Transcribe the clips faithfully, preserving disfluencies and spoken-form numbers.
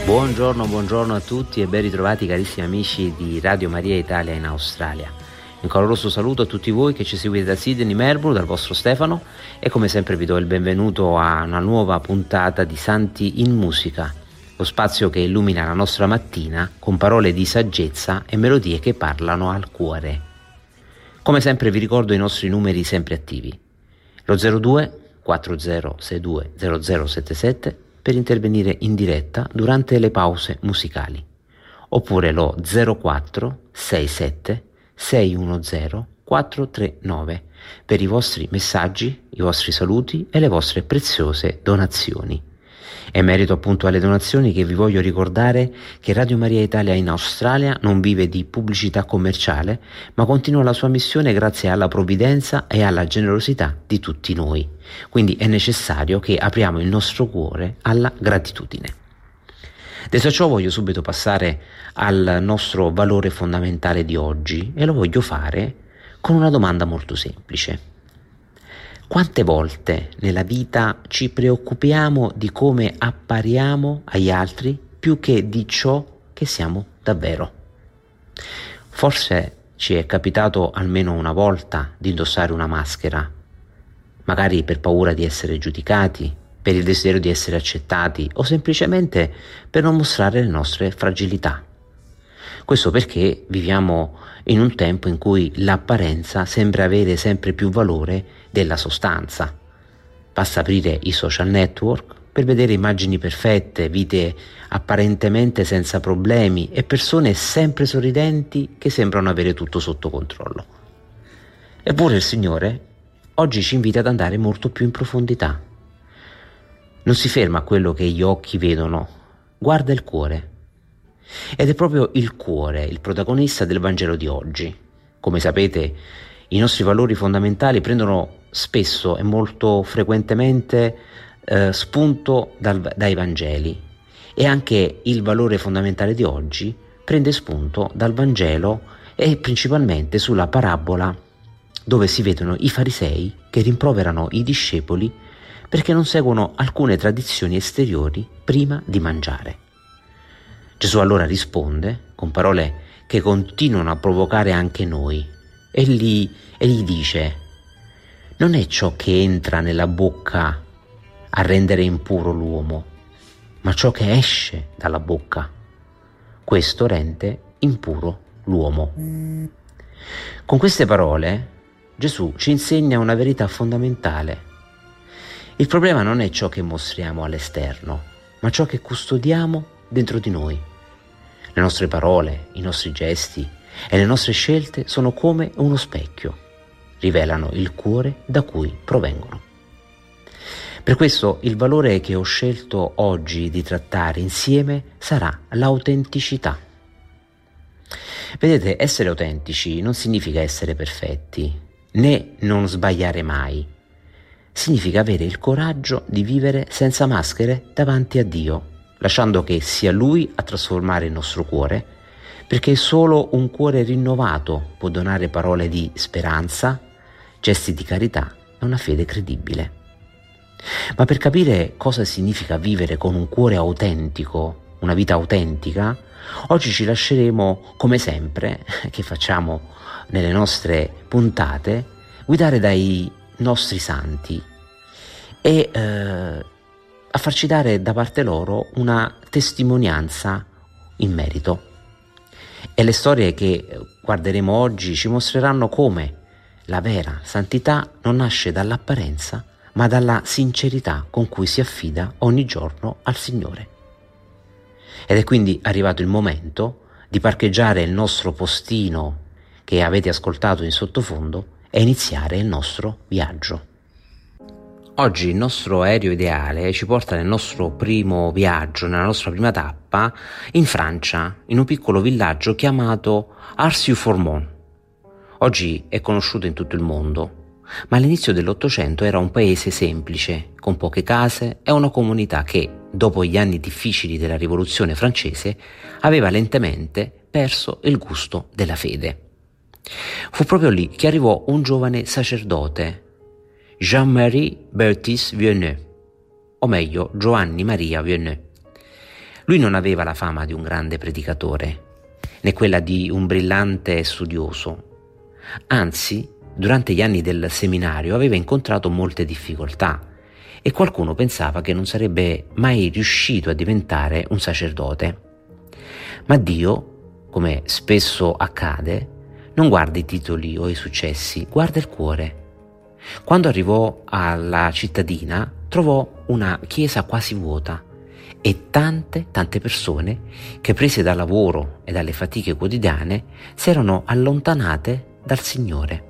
Buongiorno, buongiorno a tutti e ben ritrovati carissimi amici di Radio Maria Italia in Australia. Un caloroso saluto a tutti voi che ci seguite da Sydney, Melbourne, dal vostro Stefano, e come sempre vi do il benvenuto a una nuova puntata di Santi in Musica, lo spazio che illumina la nostra mattina con parole di saggezza e melodie che parlano al cuore. Come sempre vi ricordo i nostri numeri sempre attivi: lo zero due quattro zero sei due zero zero sette sette per intervenire in diretta durante le pause musicali, oppure lo zero quattro sei sette sei uno zero quattro tre nove per i vostri messaggi, i vostri saluti e le vostre preziose donazioni. È merito appunto alle donazioni che vi voglio ricordare che Radio Maria Italia in Australia non vive di pubblicità commerciale, ma continua la sua missione grazie alla provvidenza e alla generosità di tutti noi. Quindi è necessario che apriamo il nostro cuore alla gratitudine. Detto ciò, voglio subito passare al nostro valore fondamentale di oggi, e lo voglio fare con una domanda molto semplice. Quante volte nella vita ci preoccupiamo di come appariamo agli altri più che di ciò che siamo davvero? Forse ci è capitato almeno una volta di indossare una maschera, magari per paura di essere giudicati, per il desiderio di essere accettati o semplicemente per non mostrare le nostre fragilità. Questo perché viviamo in un tempo in cui l'apparenza sembra avere sempre più valore della sostanza. Basta aprire i social network per vedere immagini perfette, vite apparentemente senza problemi e persone sempre sorridenti che sembrano avere tutto sotto controllo. Eppure il Signore oggi ci invita ad andare molto più in profondità. Non si ferma a quello che gli occhi vedono, guarda il cuore. Ed è proprio il cuore il protagonista del Vangelo di oggi. Come sapete, i nostri valori fondamentali prendono spesso e molto frequentemente eh, spunto dal, dai Vangeli, e anche il valore fondamentale di oggi prende spunto dal Vangelo e principalmente sulla parabola dove si vedono i farisei che rimproverano i discepoli perché non seguono alcune tradizioni esteriori prima di mangiare. Gesù allora risponde con parole che continuano a provocare anche noi e gli, e gli dice: non è ciò che entra nella bocca a rendere impuro l'uomo, ma ciò che esce dalla bocca. Questo rende impuro l'uomo. Con queste parole Gesù ci insegna una verità fondamentale. Il problema non è ciò che mostriamo all'esterno, ma ciò che custodiamo dentro di noi. Le nostre parole, i nostri gesti e le nostre scelte sono come uno specchio, rivelano il cuore da cui provengono. Per questo il valore che ho scelto oggi di trattare insieme sarà l'autenticità. Vedete, essere autentici non significa essere perfetti, né non sbagliare mai. Significa avere il coraggio di vivere senza maschere davanti a Dio, lasciando che sia Lui a trasformare il nostro cuore, perché solo un cuore rinnovato può donare parole di speranza, gesti di carità e una fede credibile. Ma per capire cosa significa vivere con un cuore autentico, una vita autentica, oggi ci lasceremo, come sempre, che facciamo nelle nostre puntate, guidare dai nostri santi e eh, a farci dare da parte loro una testimonianza in merito. E le storie che guarderemo oggi ci mostreranno come la vera santità non nasce dall'apparenza, ma dalla sincerità con cui si affida ogni giorno al Signore. Ed è quindi arrivato il momento di parcheggiare il nostro postino che avete ascoltato in sottofondo e iniziare il nostro viaggio. Oggi il nostro aereo ideale ci porta nel nostro primo viaggio, nella nostra prima tappa, in Francia, in un piccolo villaggio chiamato Ars-sur-Formont. Oggi è conosciuto in tutto il mondo, ma all'inizio dell'Ottocento era un paese semplice, con poche case e una comunità che, dopo gli anni difficili della Rivoluzione francese, aveva lentamente perso il gusto della fede. Fu proprio lì che arrivó un giovane sacerdote, Jean-Marie Bertis Vianney, o meglio Giovanni Maria Vianney. Lui non aveva la fama di un grande predicatore, né quella di un brillante studioso. Anzi, durante gli anni del seminario aveva incontrato molte difficoltà e qualcuno pensava che non sarebbe mai riuscito a diventare un sacerdote. Ma Dio, come spesso accade, non guarda i titoli o i successi, guarda il cuore. Quando arrivò alla cittadina, trovò una chiesa quasi vuota e tante, tante persone che, prese dal lavoro e dalle fatiche quotidiane, si erano allontanate dal Signore.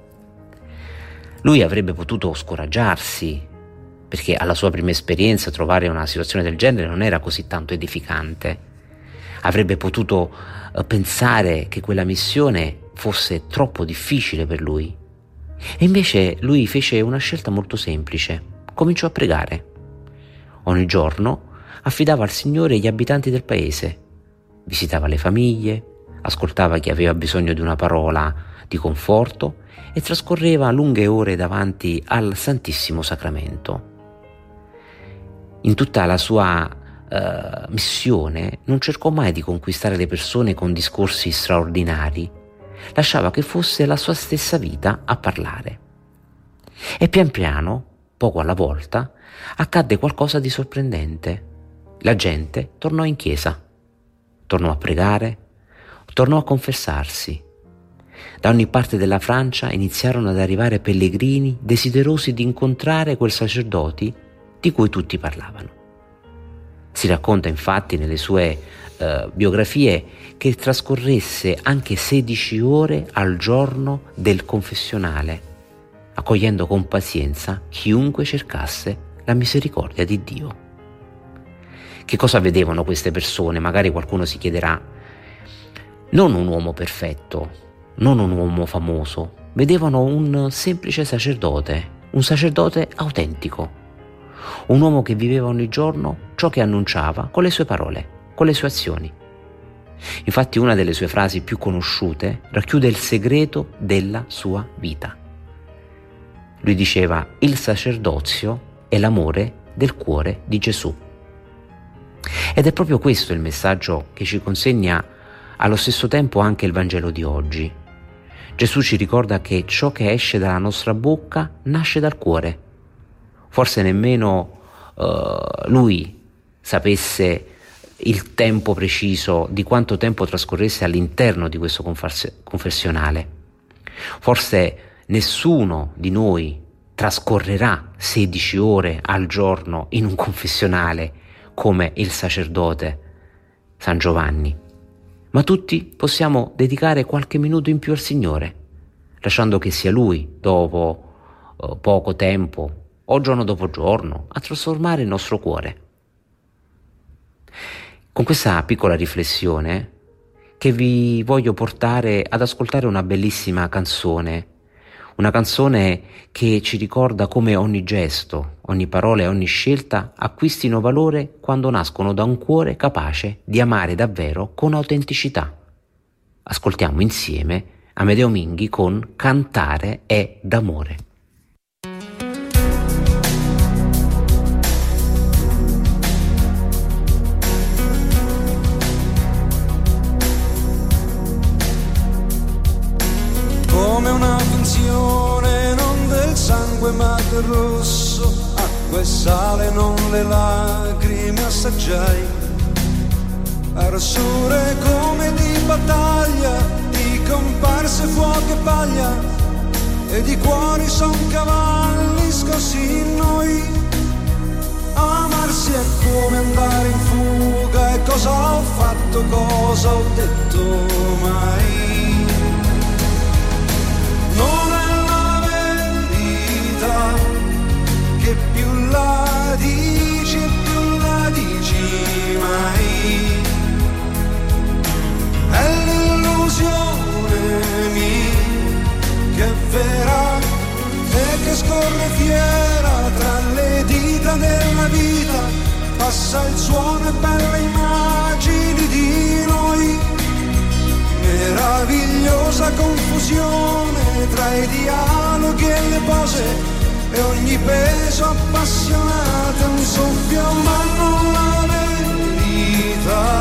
Lui avrebbe potuto scoraggiarsi, perché alla sua prima esperienza trovare una situazione del genere non era così tanto edificante. Avrebbe potuto eh, pensare che quella missione fosse troppo difficile per lui. E invece lui fece una scelta molto semplice. Cominciò a pregare. Ogni giorno affidava al Signore gli abitanti del paese. Visitava le famiglie, ascoltava chi aveva bisogno di una parola di conforto e trascorreva lunghe ore davanti al Santissimo Sacramento. In tutta la sua uh, missione non cercò mai di conquistare le persone con discorsi straordinari, lasciava che fosse la sua stessa vita a parlare. E pian piano, poco alla volta, accadde qualcosa di sorprendente. La gente tornò in chiesa, tornò a pregare, tornò a confessarsi. Da ogni parte della Francia iniziarono ad arrivare pellegrini desiderosi di incontrare quel sacerdoti di cui tutti parlavano. Si racconta infatti nelle sue eh, biografie che trascorresse anche sedici ore al giorno del confessionale, accogliendo con pazienza chiunque cercasse la misericordia di Dio. Che cosa vedevano queste persone? Magari qualcuno si chiederà. Non un uomo perfetto, non un uomo famoso, vedevano un semplice sacerdote, un sacerdote autentico, un uomo che viveva ogni giorno ciò che annunciava con le sue parole, con le sue azioni. Infatti una delle sue frasi più conosciute racchiude il segreto della sua vita. Lui diceva: il sacerdozio è l'amore del cuore di Gesù. Ed è proprio questo il messaggio che ci consegna allo stesso tempo anche il Vangelo di oggi. Gesù ci ricorda che ciò che esce dalla nostra bocca nasce dal cuore. Forse nemmeno uh, lui sapesse il tempo preciso di quanto tempo trascorresse all'interno di questo confers- confessionale. Forse nessuno di noi trascorrerà sedici ore al giorno in un confessionale come il sacerdote San Giovanni, ma tutti possiamo dedicare qualche minuto in più al Signore, lasciando che sia Lui, dopo uh, poco tempo o giorno dopo giorno, a trasformare il nostro cuore. Con questa piccola riflessione che vi voglio portare ad ascoltare una bellissima canzone, una canzone che ci ricorda come ogni gesto, ogni parola e ogni scelta acquistino valore quando nascono da un cuore capace di amare davvero con autenticità. Ascoltiamo insieme Amedeo Minghi con Cantare è d'amore. Come una finzione, non del sangue ma del rosso, acqua e sale, non le lacrime assaggiai. Arossure come di battaglia, di comparse, fuoco e paglia, e di cuori son cavalli scossi in noi. Amarsi è come andare in fuga, e cosa ho fatto, cosa ho detto mai. Non è la verità, che più la dici e più la dici mai. È l'illusione mia che è vera e che scorre fiera tra le dita della vita. Passa il suono e belle immagini di noi. Meravigliosa confusione tra i dialoghi e le pose, e ogni peso appassionato è un soffio, ma non la verità.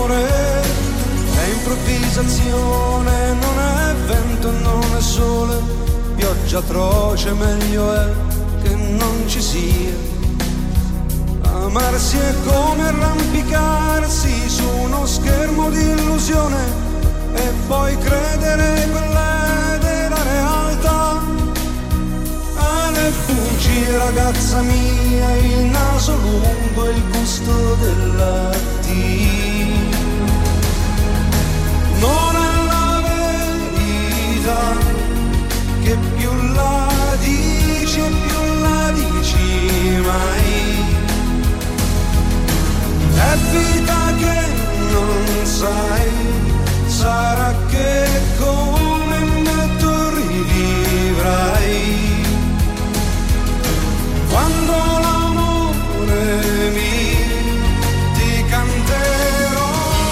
d'amore è improvvisazione, non è vento, non è sole, pioggia atroce, meglio è che non ci sia. Amarsi è come arrampicarsi su uno schermo di illusione e poi credere quella della realtà. Ah, le bugie, ragazza mia, il naso lungo, il gusto del latino. Non è la verità che più la dici e più la dici mai. È vita che non sai, sarà che come me tu rivivrai. Quando l'amore mi ti canterò.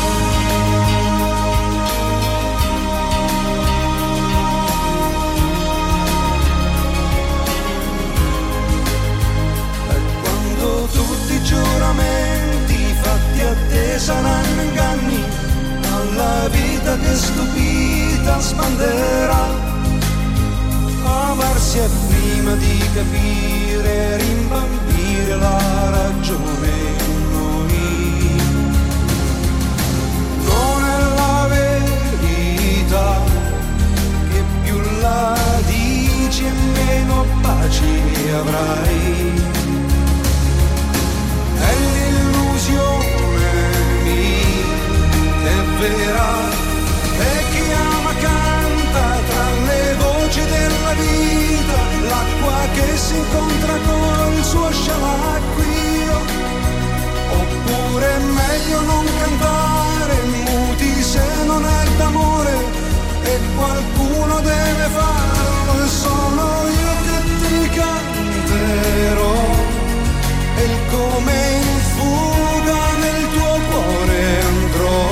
E quando tutti i giuramenti fatti a te saranno inganni, alla vita che stupita sbanderà. Amarsi è prima di capire, rimbambire la ragione in noi. Non è la verità che più la dici e meno paci avrai. È l'illusione mia, è vera, e chi ama canta tra le voci della vita, l'acqua che si incontra col suo scialacquio. Oppure è meglio non cantare muti se non è d'amore, e qualcuno deve farlo, e sono io che ti canterò. E come in fuga nel tuo cuore andrò.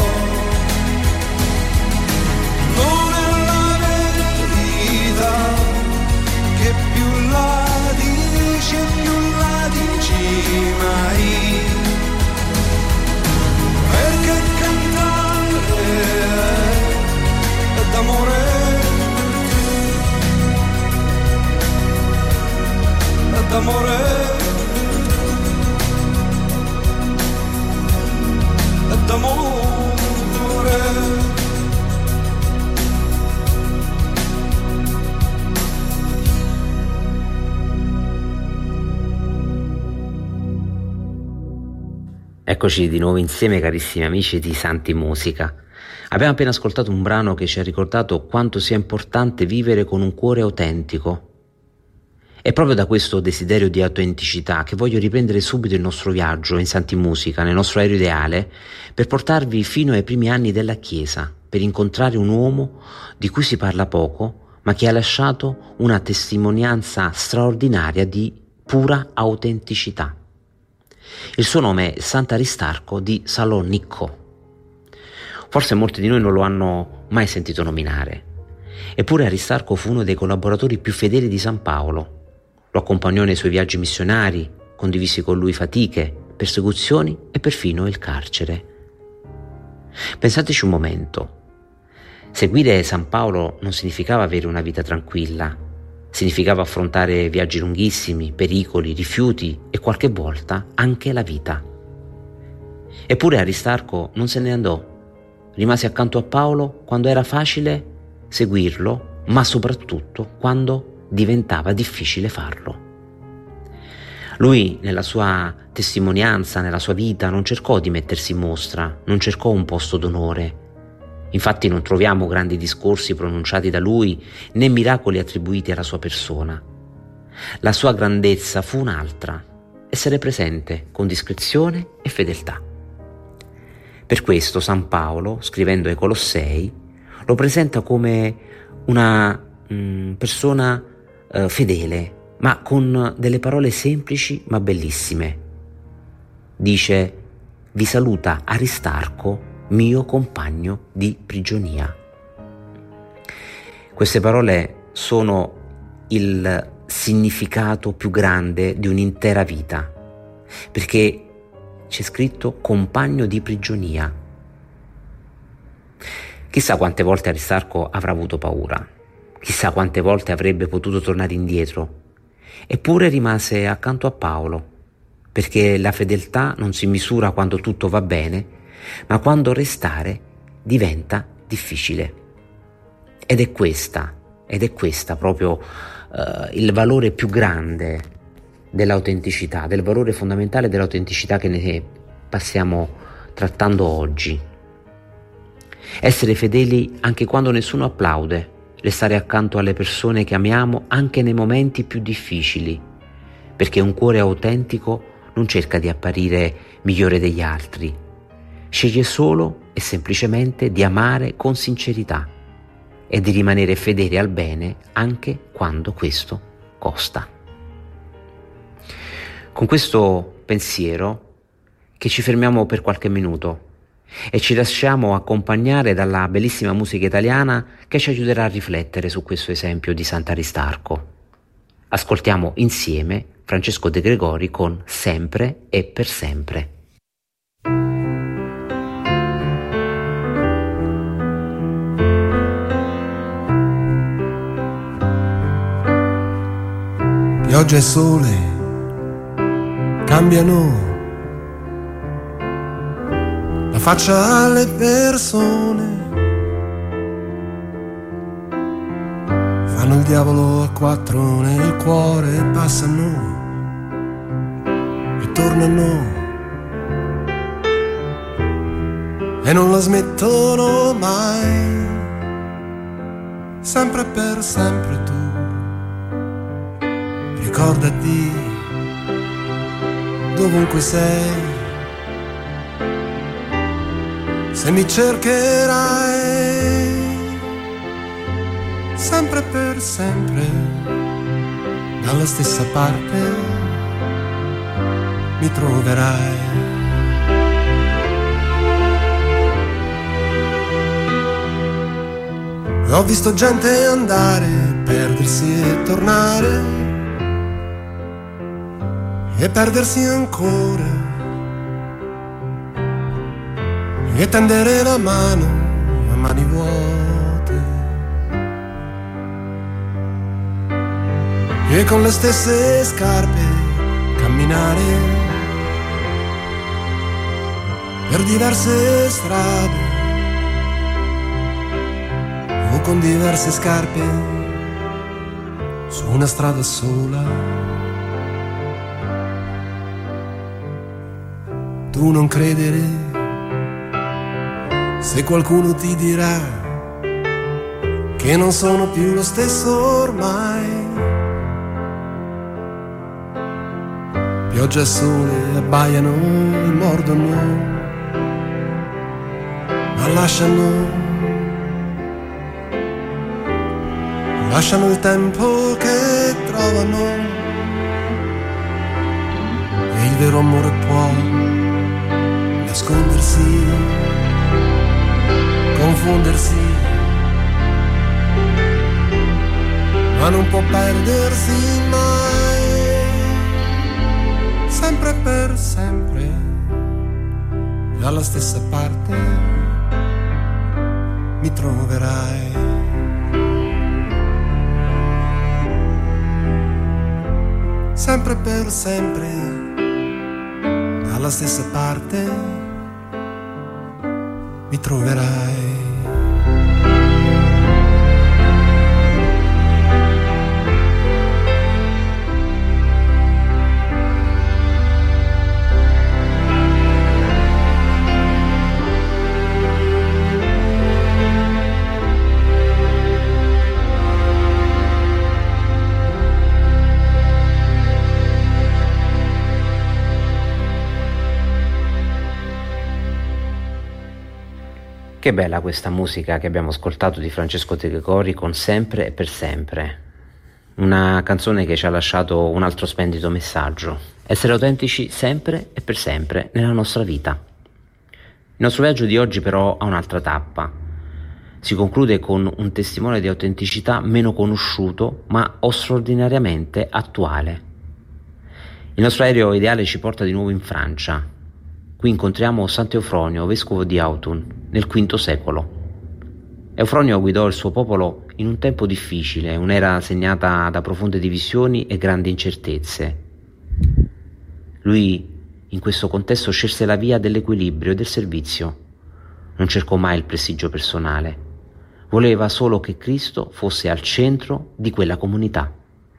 Non è la verità che più la dici e più la dici mai. Perché cantare è d'amore, è d'amore. D'amore. Eccoci di nuovo insieme, carissimi amici di Santi Musica. Abbiamo appena ascoltato un brano che ci ha ricordato quanto sia importante vivere con un cuore autentico. È proprio da questo desiderio di autenticità che voglio riprendere subito il nostro viaggio in Santi Musica, nel nostro aereo ideale, per portarvi fino ai primi anni della Chiesa, per incontrare un uomo di cui si parla poco, ma che ha lasciato una testimonianza straordinaria di pura autenticità. Il suo nome è Sant'Aristarco di Salonicco. Forse molti di noi non lo hanno mai sentito nominare. Eppure Aristarco fu uno dei collaboratori più fedeli di San Paolo. Lo accompagnò nei suoi viaggi missionari, condivisi con lui fatiche, persecuzioni e perfino il carcere. Pensateci un momento. Seguire San Paolo non significava avere una vita tranquilla, significava affrontare viaggi lunghissimi, pericoli, rifiuti e qualche volta anche la vita. Eppure Aristarco non se ne andò, rimase accanto a Paolo quando era facile seguirlo, ma soprattutto quando diventava difficile farlo. Lui, nella sua testimonianza, nella sua vita, non cercò di mettersi in mostra, non cercò un posto d'onore. Infatti non troviamo grandi discorsi pronunciati da lui, né miracoli attribuiti alla sua persona. La sua grandezza fu un'altra: essere presente con discrezione e fedeltà. Per questo San Paolo, scrivendo ai Colossei, lo presenta come una mh, persona uh, fedele, ma con delle parole semplici ma bellissime. Dice: vi saluta Aristarco, mio compagno di prigionia. Queste parole sono il significato più grande di un'intera vita, perché c'è scritto compagno di prigionia. Chissà quante volte Aristarco avrà avuto paura, chissà quante volte avrebbe potuto tornare indietro, eppure rimase accanto a Paolo, perché la fedeltà non si misura quando tutto va bene, ma quando restare diventa difficile. Ed è questa, ed è questa proprio uh, il valore più grande dell'autenticità, del valore fondamentale dell'autenticità che ne passiamo trattando oggi. Essere fedeli anche quando nessuno applaude, restare accanto alle persone che amiamo anche nei momenti più difficili, perché un cuore autentico non cerca di apparire migliore degli altri, sceglie solo e semplicemente di amare con sincerità e di rimanere fedele al bene anche quando questo costa. Con questo pensiero che ci fermiamo per qualche minuto e ci lasciamo accompagnare dalla bellissima musica italiana che ci aiuterà a riflettere su questo esempio di Sant'Aristarco. Ascoltiamo insieme Francesco De Gregori con Sempre e per sempre. Pioggia e sole cambiano la faccia alle persone, fanno il diavolo a quattro nel cuore e passano e tornano e non la smettono mai, sempre per sempre tu ricordati dovunque sei, se mi cercherai sempre per sempre dalla stessa parte mi troverai. Ho visto gente andare, perdersi e tornare e perdersi ancora e tendere la mano a mani vuote e con le stesse scarpe camminare per diverse strade o con diverse scarpe su una strada sola. Tu non credere se qualcuno ti dirà che non sono più lo stesso ormai. Pioggia e sole abbaiano e mordono, ma lasciano, lasciano il tempo che trovano e il vero amore può nascondersi, confondersi, ma non può perdersi mai, sempre per sempre, dalla stessa parte mi troverai. Sempre per sempre, dalla stessa parte mi troverai. Che bella questa musica che abbiamo ascoltato di Francesco De Gregori con Sempre e per sempre. Una canzone che ci ha lasciato un altro splendido messaggio. Essere autentici sempre e per sempre nella nostra vita. Il nostro viaggio di oggi però ha un'altra tappa. Si conclude con un testimone di autenticità meno conosciuto ma straordinariamente attuale. Il nostro aereo ideale ci porta di nuovo in Francia. Qui incontriamo Sant'Eufronio, vescovo di Autun, nel quinto secolo. Eufronio guidò il suo popolo in un tempo difficile, un'era segnata da profonde divisioni e grandi incertezze. Lui in questo contesto scelse la via dell'equilibrio e del servizio. Non cercò mai il prestigio personale. Voleva solo che Cristo fosse al centro di quella comunità.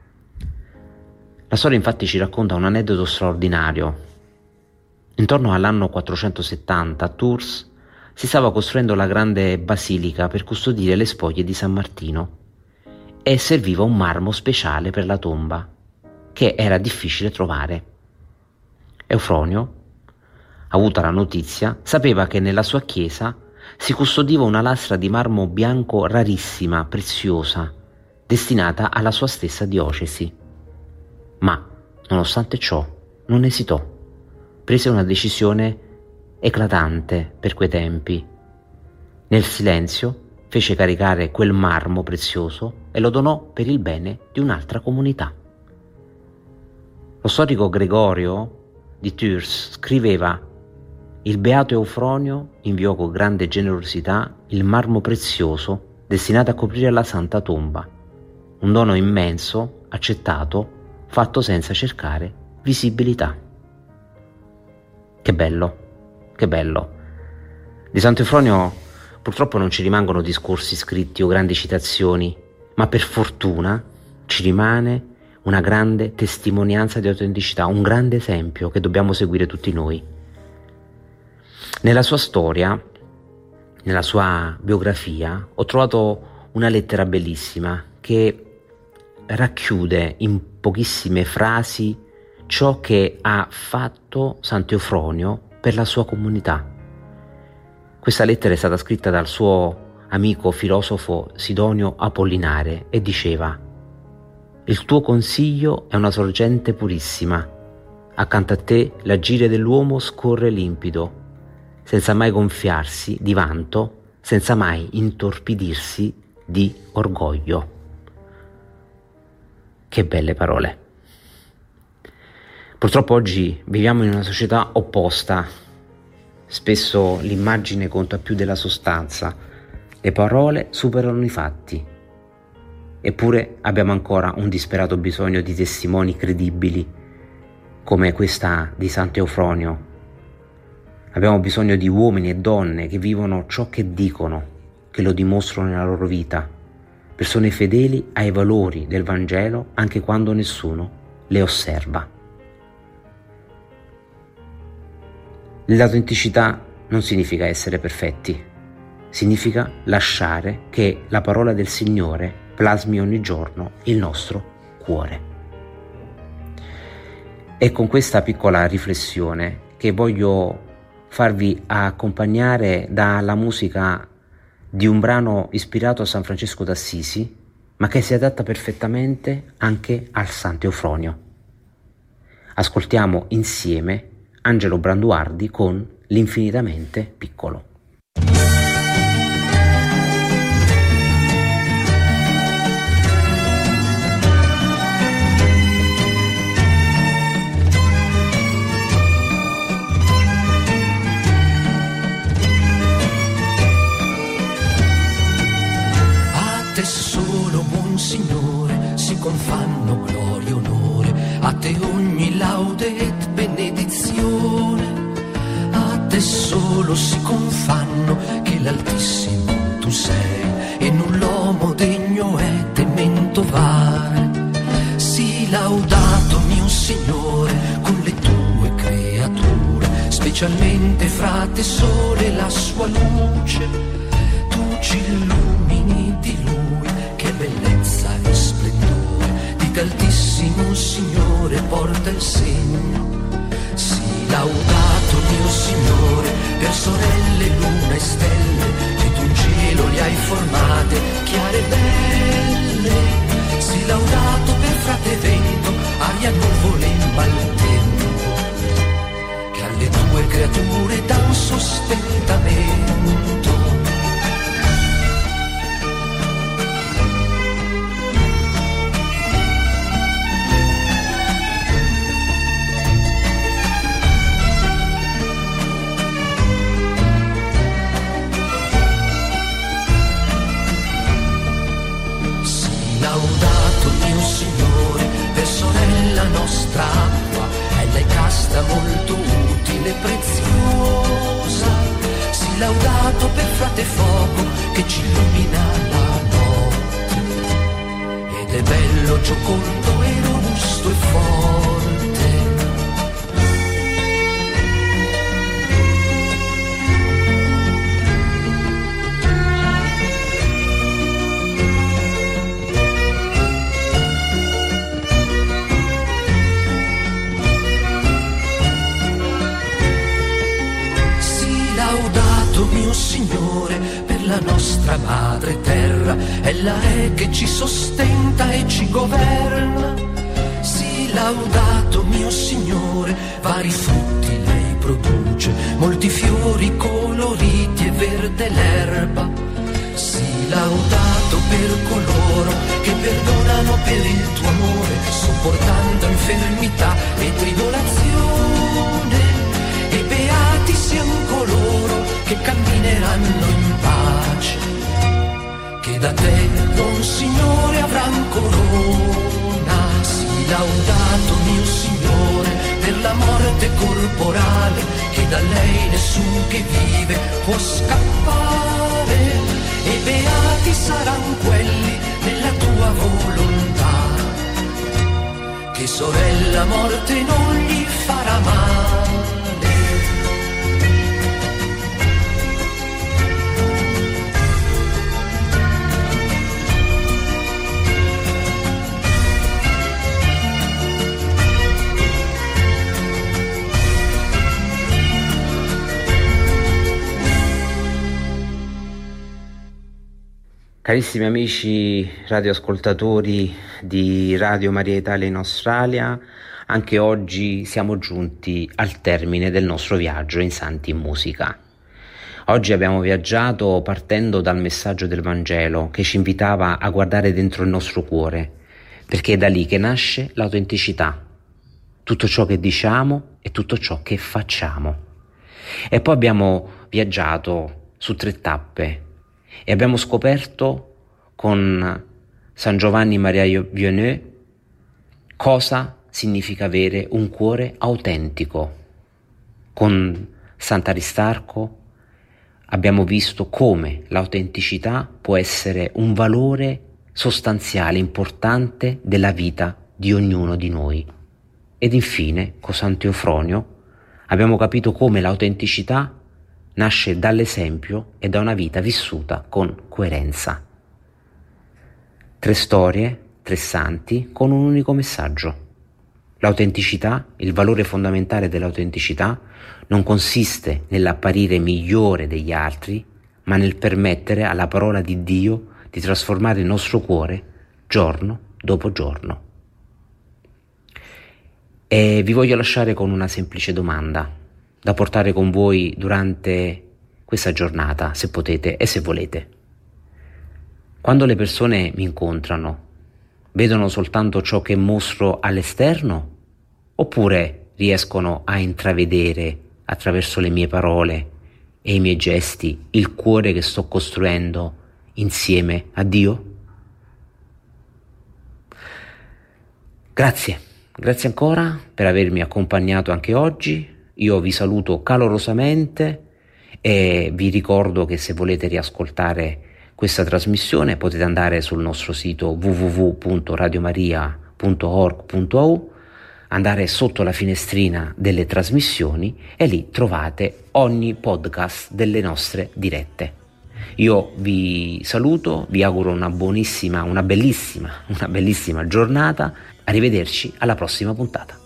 La storia infatti ci racconta un aneddoto straordinario. Intorno all'anno quattrocentosettanta a Tours si stava costruendo la grande basilica per custodire le spoglie di San Martino e serviva un marmo speciale per la tomba che era difficile trovare. Eufronio, avuta la notizia, sapeva che nella sua chiesa si custodiva una lastra di marmo bianco rarissima, preziosa, destinata alla sua stessa diocesi. Ma, nonostante ciò, non esitò. Prese una decisione eclatante per quei tempi. Nel silenzio fece caricare quel marmo prezioso e lo donò per il bene di un'altra comunità. Lo storico Gregorio di Tours scriveva: il beato Eufronio inviò con grande generosità il marmo prezioso destinato a coprire la santa tomba, un dono immenso, accettato, fatto senza cercare visibilità. Che bello, che bello. Di Santo Eufronio purtroppo non ci rimangono discorsi scritti o grandi citazioni, ma per fortuna ci rimane una grande testimonianza di autenticità, un grande esempio che dobbiamo seguire tutti noi. Nella sua storia, nella sua biografia, ho trovato una lettera bellissima che racchiude in pochissime frasi ciò che ha fatto Santo Eufronio per la sua comunità. Questa lettera è stata scritta dal suo amico filosofo Sidonio Apollinare e diceva: il tuo consiglio è una sorgente purissima, accanto a te l'agire dell'uomo scorre limpido, senza mai gonfiarsi di vanto, senza mai intorpidirsi di orgoglio. Che belle parole. Purtroppo oggi viviamo in una società opposta. Spesso l'immagine conta più della sostanza, le parole superano i fatti. Eppure abbiamo ancora un disperato bisogno di testimoni credibili come questa di Santo Eufronio. Abbiamo bisogno di uomini e donne che vivono ciò che dicono, che lo dimostrano nella loro vita, persone fedeli ai valori del Vangelo anche quando nessuno le osserva. L'autenticità non significa essere perfetti, significa lasciare che la parola del Signore plasmi ogni giorno il nostro cuore. È con questa piccola riflessione che voglio farvi accompagnare dalla musica di un brano ispirato a San Francesco d'Assisi, ma che si adatta perfettamente anche al Santo Eufronio. Ascoltiamo insieme Angelo Branduardi con L'infinitamente piccolo. te solo, buon Signore, si confanno gloria e onore, a te ogni laude et benedizione, a te solo si confanno che l'Altissimo tu sei, e null'uomo degno è temento vare. Sii laudato mio Signore con le tue creature, specialmente fra te sole la sua luce, tu ci illumini di Lui, che bellezza e splendore, di t'Altissimo Signore porta il segno. Sii laudato mio Signore per sorelle, luna e stelle, che tu in cielo li hai formate, chiare e belle. Sii laudato per frate vento, aria, nuvole in maltempo, che alle tue creature dan sostentamento. laudato per frate fuoco che ci illumina la notte. Ed è bello, giocondo e robusto e forte. Mio Signore, per la nostra madre terra, ella è che ci sostenta e ci governa. Sii laudato mio Signore, vari frutti lei produce, molti fiori coloriti e verde l'erba. Sii laudato per coloro che perdonano per il tuo amore, sopportando infermità e tribolazione, e beati siano coloro che cammineranno in pace, che da te, buon Signore, avran corona. Sii laudato mio Signore per la morte corporale, che da lei nessun che vive può scappare, e beati saranno quelli nella tua volontà, che sorella morte non gli farà male. Carissimi amici radioascoltatori di Radio Maria Italia in Australia, anche oggi siamo giunti al termine del nostro viaggio in Santi in Musica. Oggi abbiamo viaggiato partendo dal messaggio del Vangelo che ci invitava a guardare dentro il nostro cuore, perché è da lì che nasce l'autenticità, tutto ciò che diciamo e tutto ciò che facciamo. E poi abbiamo viaggiato su tre tappe e abbiamo scoperto con San Giovanni Maria Vianney cosa significa avere un cuore autentico. Con Sant'Aristarco abbiamo visto come l'autenticità può essere un valore sostanziale, importante della vita di ognuno di noi. Ed infine, con Sant'Eufronio, abbiamo capito come l'autenticità nasce dall'esempio e da una vita vissuta con coerenza. Tre storie, tre santi, con un unico messaggio. L'autenticità, il valore fondamentale dell'autenticità, non consiste nell'apparire migliore degli altri, ma nel permettere alla parola di Dio di trasformare il nostro cuore giorno dopo giorno. E vi voglio lasciare con una semplice domanda da portare con voi durante questa giornata, se potete e se volete. Quando le persone mi incontrano, vedono soltanto ciò che mostro all'esterno, oppure riescono a intravedere attraverso le mie parole e i miei gesti il cuore che sto costruendo insieme a Dio? Grazie, grazie ancora per avermi accompagnato anche oggi. Io vi saluto calorosamente e vi ricordo che se volete riascoltare questa trasmissione potete andare sul nostro sito w w w punto radiomaria punto org punto a u, andare sotto la finestrina delle trasmissioni e lì trovate ogni podcast delle nostre dirette. Io vi saluto, vi auguro una buonissima, una bellissima, una bellissima giornata. Arrivederci alla prossima puntata.